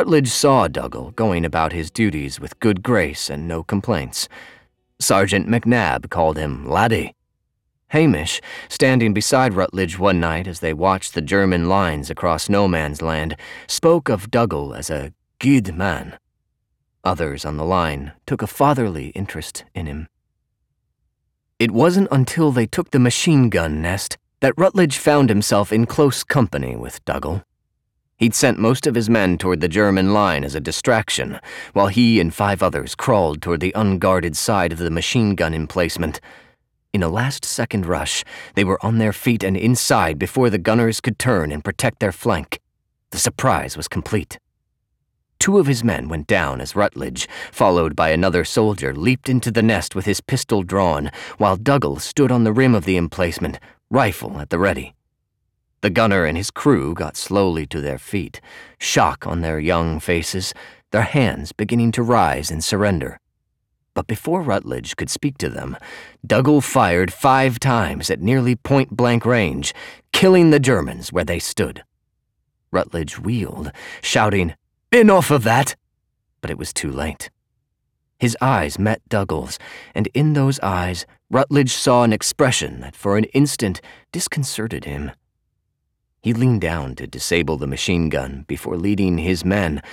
Rutledge saw Dougal going about his duties with good grace and no complaints. Sergeant McNabb called him laddie. Hamish, standing beside Rutledge one night as they watched the German lines across no man's land, spoke of Dougal as a guid man. Others on the line took a fatherly interest in him. It wasn't until they took the machine gun nest that Rutledge found himself in close company with Dougal. He'd sent most of his men toward the German line as a distraction, while he and 5 others crawled toward the unguarded side of the machine gun emplacement. In a last-second rush, they were on their feet and inside before the gunners could turn and protect their flank. The surprise was complete. 2 of his men went down as Rutledge, followed by another soldier, leaped into the nest with his pistol drawn, while Dougal stood on the rim of the emplacement, rifle at the ready. The gunner and his crew got slowly to their feet, shock on their young faces, their hands beginning to rise in surrender. But before Rutledge could speak to them, Dougal fired 5 times at nearly point-blank range, killing the Germans where they stood. Rutledge wheeled, shouting, "Enough of that!" But it was too late. His eyes met Dougal's, and in those eyes, Rutledge saw an expression that for an instant disconcerted him. He leaned down to disable the machine gun before leading his men